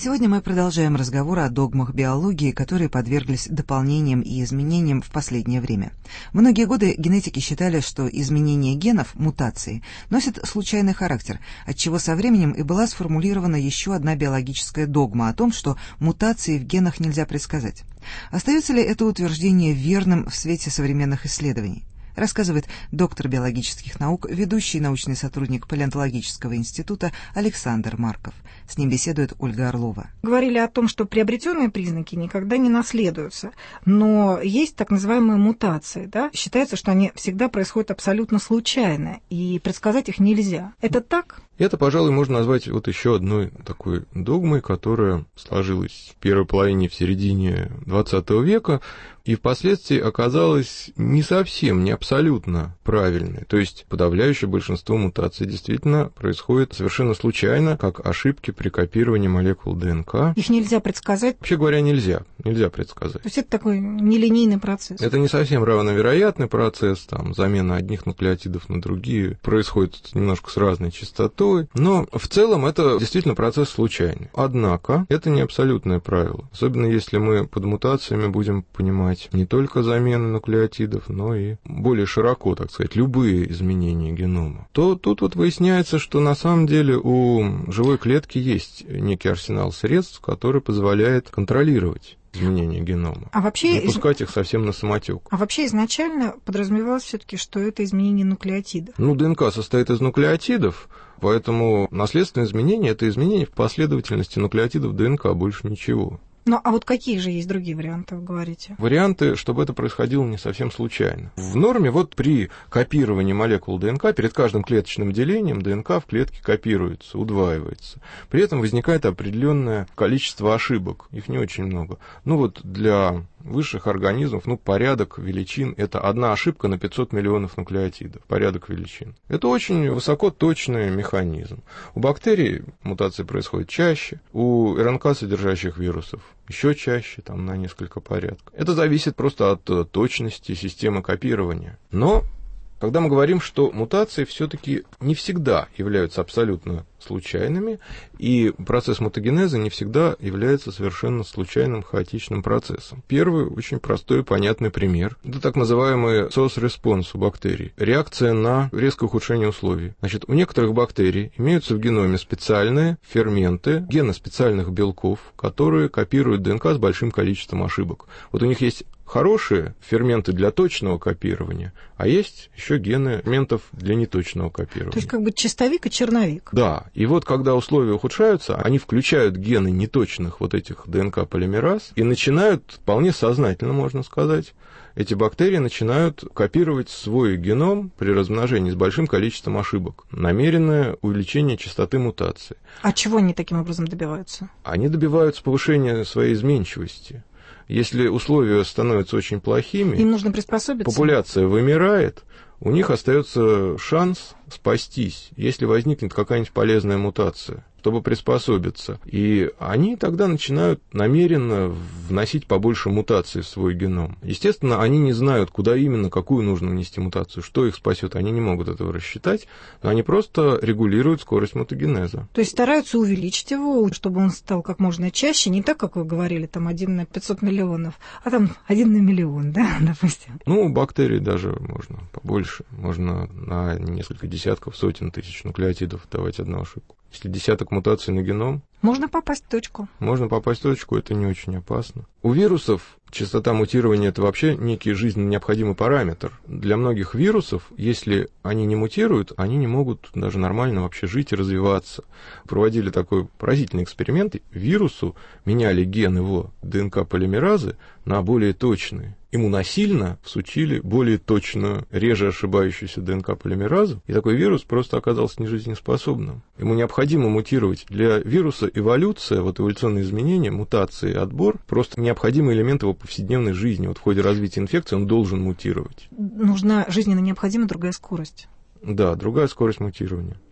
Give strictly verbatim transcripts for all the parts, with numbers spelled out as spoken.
Сегодня мы продолжаем разговор о догмах биологии, которые подверглись дополнениям и изменениям в последнее время. Многие годы генетики считали, что изменение генов, мутации, носят случайный характер, отчего со временем и была сформулирована еще одна биологическая догма о том, что мутации в генах нельзя предсказать. Остается ли это утверждение верным в свете современных исследований? Рассказывает доктор биологических наук, ведущий научный сотрудник палеонтологического института Александр Марков. С ним беседует Ольга Орлова. Говорили о том, что приобретенные признаки никогда не наследуются, но есть так называемые мутации. Да? Считается, что они всегда происходят абсолютно случайно, и предсказать их нельзя. Это так? Это, пожалуй, можно назвать вот еще одной такой догмой, которая сложилась в первой половине, в середине двадцатого века, и впоследствии оказалась не совсем, не абсолютно правильной. То есть подавляющее большинство мутаций действительно происходит совершенно случайно, как ошибки при копировании молекул ДНК. Их нельзя предсказать? Вообще говоря, нельзя. Нельзя предсказать. То есть это такой нелинейный процесс? Это не совсем равновероятный процесс, там, замена одних нуклеотидов на другие происходит немножко с разной частотой, но в целом это действительно процесс случайный. Однако это не абсолютное правило, особенно если мы под мутациями будем понимать не только замену нуклеотидов, но и более широко, так сказать, любые изменения генома, то тут вот выясняется, что на самом деле у живой клетки есть некий арсенал средств, который позволяет контролировать изменения генома. А вообще, не пускать их совсем на самотек. А вообще изначально подразумевалось все-таки, что это изменение нуклеотидов. Ну, ДНК состоит из нуклеотидов, поэтому наследственное изменение – это изменение в последовательности нуклеотидов ДНК, больше ничего. Ну, а вот какие же есть другие варианты, вы говорите? Варианты, чтобы это происходило не совсем случайно. В норме вот при копировании молекул ДНК перед каждым клеточным делением ДНК в клетке копируется, удваивается. При этом возникает определенное количество ошибок, их не очень много. Ну вот для высших организмов, ну, порядок величин – это одна ошибка на пятьсот миллионов нуклеотидов, порядок величин. Это очень высокоточный механизм. У бактерий мутации происходят чаще, у РНК, содержащих вирусов, еще чаще, там, на несколько порядков. Это зависит просто от точности системы копирования. Но когда мы говорим, что мутации все-таки не всегда являются абсолютно случайными, и процесс мутагенеза не всегда является совершенно случайным, хаотичным процессом. Первый, очень простой и понятный пример. Это так называемый сос-респонс у бактерий. Реакция на резкое ухудшение условий. Значит, у некоторых бактерий имеются в геноме специальные ферменты, гены специальных белков, которые копируют ДНК с большим количеством ошибок. Вот у них есть хорошие ферменты для точного копирования, а есть еще гены ферментов для неточного копирования. То есть как бы чистовик и черновик. Да. И вот когда условия ухудшаются, они включают гены неточных вот этих ДНК-полимераз и начинают, вполне сознательно, можно сказать, эти бактерии начинают копировать свой геном при размножении с большим количеством ошибок. Намеренное увеличение частоты мутаций. А чего они таким образом добиваются? Они добиваются повышения своей изменчивости. Если условия становятся очень плохими, им нужно приспособиться. Популяция вымирает, у них остается шанс спастись, если возникнет какая-нибудь полезная мутация, чтобы приспособиться. И они тогда начинают намеренно вносить побольше мутаций в свой геном. Естественно, они не знают, куда именно, какую нужно внести мутацию, что их спасет. Они не могут этого рассчитать, но они просто регулируют скорость мутагенеза. То есть стараются увеличить его, чтобы он стал как можно чаще, не так, как вы говорили, там один на пятьсот миллионов, а там один на миллион, да, допустим. Ну, бактерий даже можно побольше. Можно на несколько десятков, сотен тысяч нуклеотидов давать одну ошибку. Если десяток мутаций на геном... Можно попасть в точку. Можно попасть в точку, это не очень опасно. У вирусов частота мутирования – это вообще некий жизненно необходимый параметр. Для многих вирусов, если они не мутируют, они не могут даже нормально вообще жить и развиваться. Проводили такой поразительный эксперимент. Вирусу меняли ген его ДНК-полимеразы на более точные. Ему насильно всучили более точную, реже ошибающуюся ДНК-полимеразу, и такой вирус просто оказался нежизнеспособным. Ему необходимо мутировать. Для вируса эволюция, вот эволюционные изменения, мутации, отбор – просто необходимый элемент его повседневной жизни. Вот в ходе развития инфекции он должен мутировать. Нужна жизненно необходима другая скорость. Да, другая скорость мутирования.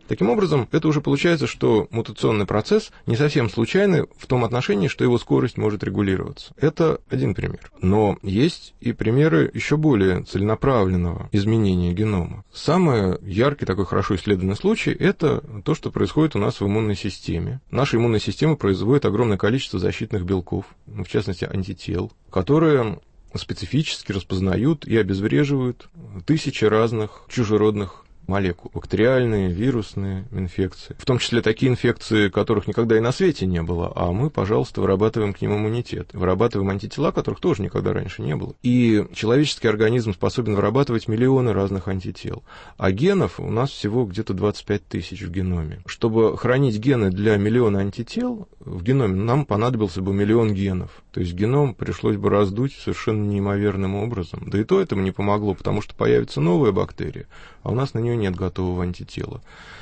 Таким образом, это уже получается, что мутационный процесс не совсем случайный в том отношении, что его скорость может регулироваться. Это один пример. Но есть и примеры еще более целенаправленного изменения генома. Самый яркий такой хорошо исследованный случай – это то, что происходит у нас в иммунной системе. Наша иммунная система производит огромное количество защитных белков, в частности антител, которые специфически распознают и обезвреживают тысячи разных чужеродных молекул. Бактериальные, вирусные инфекции. В том числе такие инфекции, которых никогда и на свете не было, а мы, пожалуйста, вырабатываем к ним иммунитет. Вырабатываем антитела, которых тоже никогда раньше не было. И человеческий организм способен вырабатывать миллионы разных антител. А генов у нас всего где-то двадцать пять тысяч в геноме. Чтобы хранить гены для миллиона антител в геноме, нам понадобился бы миллион генов. То есть геном пришлось бы раздуть совершенно неимоверным образом. Да и то этому не помогло, потому что появится новая бактерия, а у нас на нее нет готового антитела.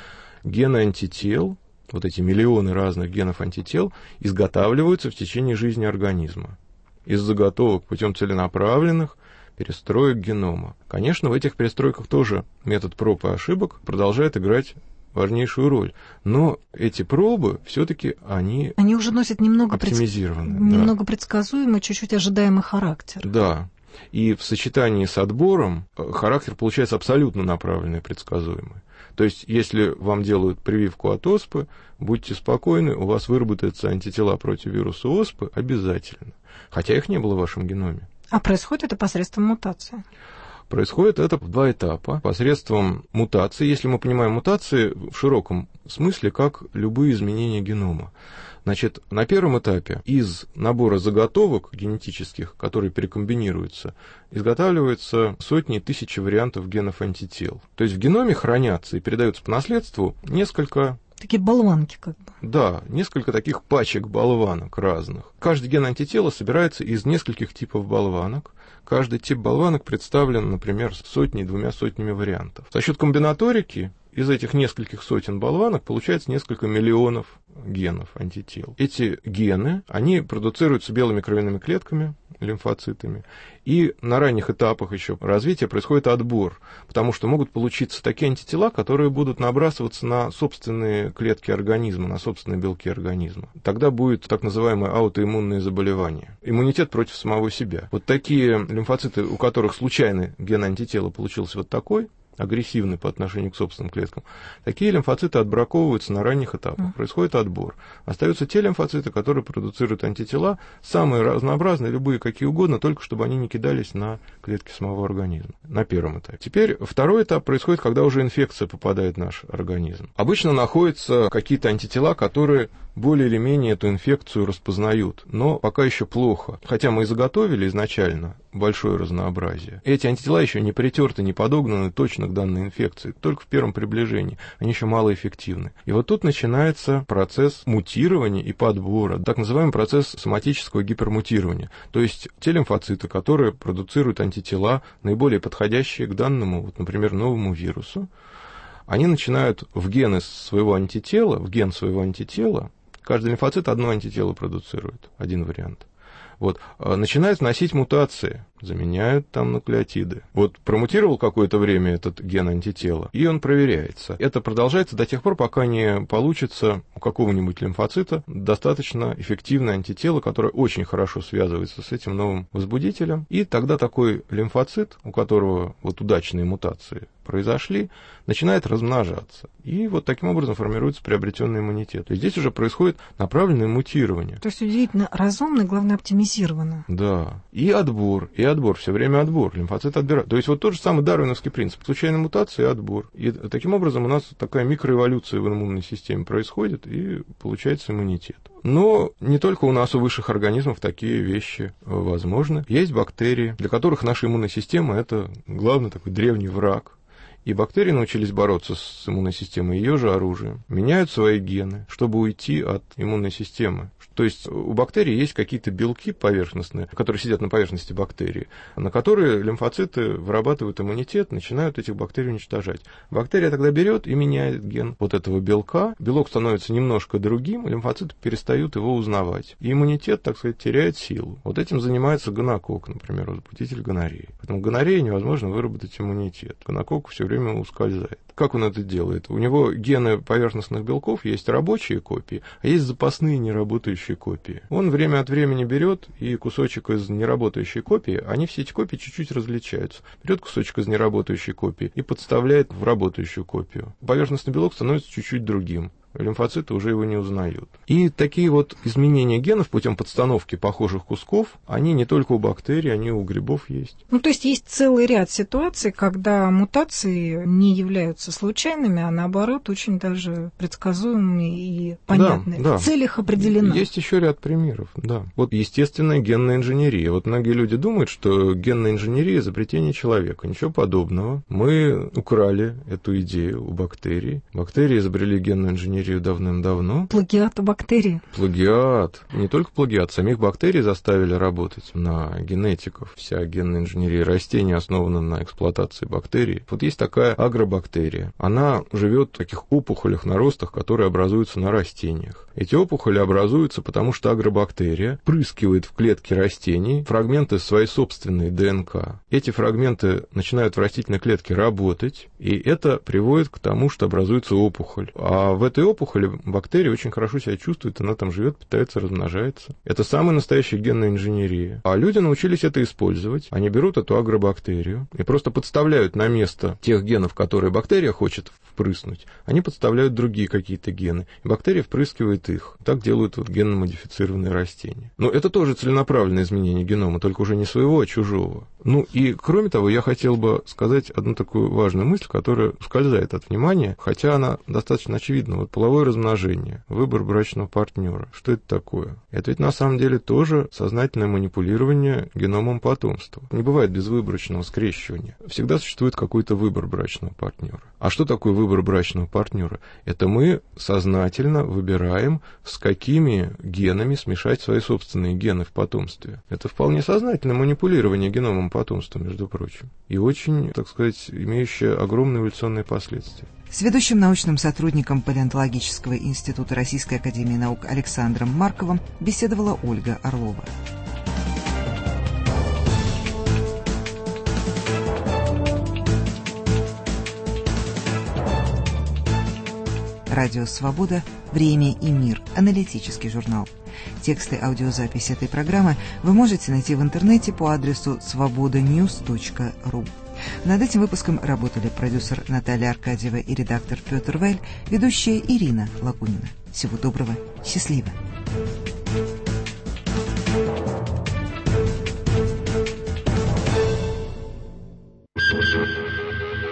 Гены антител, вот эти миллионы разных генов антител, изготавливаются в течение жизни организма. Из заготовок путем целенаправленных перестроек генома. Конечно, в этих перестройках тоже метод проб и ошибок продолжает играть важнейшую роль. Но эти пробы все-таки они, они уже носят немного оптимизированы. Предск... Да. Немного предсказуемый, чуть-чуть ожидаемый характер. Да. И в сочетании с отбором характер получается абсолютно направленный и предсказуемый. То есть, если вам делают прививку от оспы, будьте спокойны, у вас выработаются антитела против вируса оспы обязательно. Хотя их не было в вашем геноме. А происходит это посредством мутации? Происходит это в два этапа. Посредством мутации, если мы понимаем мутации в широком смысле, как любые изменения генома. Значит, на первом этапе из набора заготовок генетических, которые перекомбинируются, изготавливается сотни и тысячи вариантов генов антител. То есть в геноме хранятся и передаются по наследству несколько... Такие болванки как бы. Да, несколько таких пачек болванок разных. Каждый ген антитела собирается из нескольких типов болванок. Каждый тип болванок представлен, например, сотней, двумя сотнями вариантов. За счет комбинаторики из этих нескольких сотен болванок получается несколько миллионов генов антител. Эти гены, они продуцируются белыми кровяными клетками, лимфоцитами, и на ранних этапах еще развития происходит отбор, потому что могут получиться такие антитела, которые будут набрасываться на собственные клетки организма, на собственные белки организма. Тогда будет так называемое аутоиммунное заболевание. Иммунитет против самого себя. Вот такие лимфоциты, у которых случайно ген антитела получился вот такой, агрессивны по отношению к собственным клеткам, такие лимфоциты отбраковываются на ранних этапах. Mm. Происходит отбор. Остаются те лимфоциты, которые продуцируют антитела, самые разнообразные, любые, какие угодно, только чтобы они не кидались на клетки самого организма. На первом этапе. Теперь второй этап происходит, когда уже инфекция попадает в наш организм. Обычно находятся какие-то антитела, которые более или менее эту инфекцию распознают, но пока еще плохо. Хотя мы и заготовили изначально большое разнообразие. Эти антитела еще не притерты, не подогнаны точно к данной инфекции, только в первом приближении. Они еще малоэффективны. И вот тут начинается процесс мутирования и подбора, так называемый процесс соматического гипермутирования. То есть те лимфоциты, которые продуцируют антитела, наиболее подходящие к данному, вот, например, новому вирусу, они начинают в гены своего антитела, в ген своего антитела, каждый лимфоцит одно антитело продуцирует, один вариант. Вот, начинают вносить мутации, заменяют там нуклеотиды. Вот промутировал какое-то время этот ген антитела, и он проверяется. Это продолжается до тех пор, пока не получится у какого-нибудь лимфоцита достаточно эффективное антитело, которое очень хорошо связывается с этим новым возбудителем. И тогда такой лимфоцит, у которого вот удачные мутации произошли, начинает размножаться. И вот таким образом формируется приобретенный иммунитет. То есть здесь уже происходит направленное мутирование. То есть удивительно разумно, главное оптимизировано. Да. И отбор, и отбор, все время отбор. Лимфоцит отбирает. То есть вот тот же самый дарвиновский принцип. Случайная мутация и отбор. И таким образом у нас такая микроэволюция в иммунной системе происходит, и получается иммунитет. Но не только у нас, у высших организмов, такие вещи возможны. Есть бактерии, для которых наша иммунная система – это главный такой древний враг. И бактерии научились бороться с иммунной системой ее же оружием, меняют свои гены, чтобы уйти от иммунной системы. То есть у бактерий есть какие-то белки поверхностные, которые сидят на поверхности бактерии, на которые лимфоциты вырабатывают иммунитет, начинают этих бактерий уничтожать. Бактерия тогда берет и меняет ген вот этого белка, белок становится немножко другим, лимфоциты перестают его узнавать. И иммунитет, так сказать, теряет силу. Вот этим занимается гонококк, например, возбудитель гонореи. Поэтому гонореи невозможно выработать иммунитет. Гонококк все время ускользает. как он это делает? У него гены поверхностных белков, есть рабочие копии, а есть запасные неработающие копии. Он время от времени берет и кусочек из неработающей копии, они все эти копии чуть-чуть различаются. Берет кусочек из неработающей копии и подставляет в работающую копию. Поверхностный белок становится чуть-чуть другим. Лимфоциты уже его не узнают. И такие вот изменения генов путем подстановки похожих кусков, они не только у бактерий, они и у грибов есть. Ну, то есть есть целый ряд ситуаций, когда мутации не являются случайными, а наоборот очень даже предсказуемыми и понятными. Да, да. Цель их определена. Есть еще ряд примеров, да. Вот естественная генная инженерия. Вот многие люди думают, что генная инженерия – изобретение человека. Ничего подобного. Мы украли эту идею у бактерий. Бактерии изобрели генную инженерию давным-давно. Плагиат у бактерий. Плагиат. Не только плагиат. Самих бактерий заставили работать на генетиков. Вся генная инженерия растений основана на эксплуатации бактерий. Вот есть такая агробактерия. Она живет в таких опухолях, наростах, которые образуются на растениях. Эти опухоли образуются, потому что агробактерия впрыскивает в клетки растений фрагменты своей собственной ДНК. Эти фрагменты начинают в растительной клетке работать, и это приводит к тому, что образуется опухоль. А в этой опухоли бактерия очень хорошо себя чувствует, она там живет, питается, размножается. Это самая настоящая генная инженерия. А люди научились это использовать. Они берут эту агробактерию и просто подставляют на место тех генов, которые бактерия хочет впрыснуть, они подставляют другие какие-то гены, и бактерия впрыскивает их. Так делают вот генно-модифицированные растения. Но это тоже целенаправленное изменение генома, только уже не своего, а чужого. Ну и, кроме того, я хотел бы сказать одну такую важную мысль, которая ускользает от внимания, хотя она достаточно очевидна. Вот половое размножение, выбор брачного партнера. Что это такое? Это ведь на самом деле тоже сознательное манипулирование геномом потомства. Не бывает безвыборочного скрещивания. Всегда существует какой-то выбор брачного партнера. А что такое выбор брачного партнера? Это мы сознательно выбираем, с какими генами смешать свои собственные гены в потомстве. Это вполне сознательное манипулирование геномом потомства, между прочим. И очень, так сказать, имеющее огромные эволюционные последствия. С ведущим научным сотрудником Палеонтологического института Российской академии наук Александром Марковым беседовала Ольга Орлова. Радио «Свобода. Время и мир». Аналитический журнал. Тексты аудиозаписи этой программы вы можете найти в интернете по адресу свобода ньюс точка ру. Над этим выпуском работали продюсер Наталья Аркадьева и редактор Петр Вэль, ведущая Ирина Лагунина. Всего доброго, счастливо!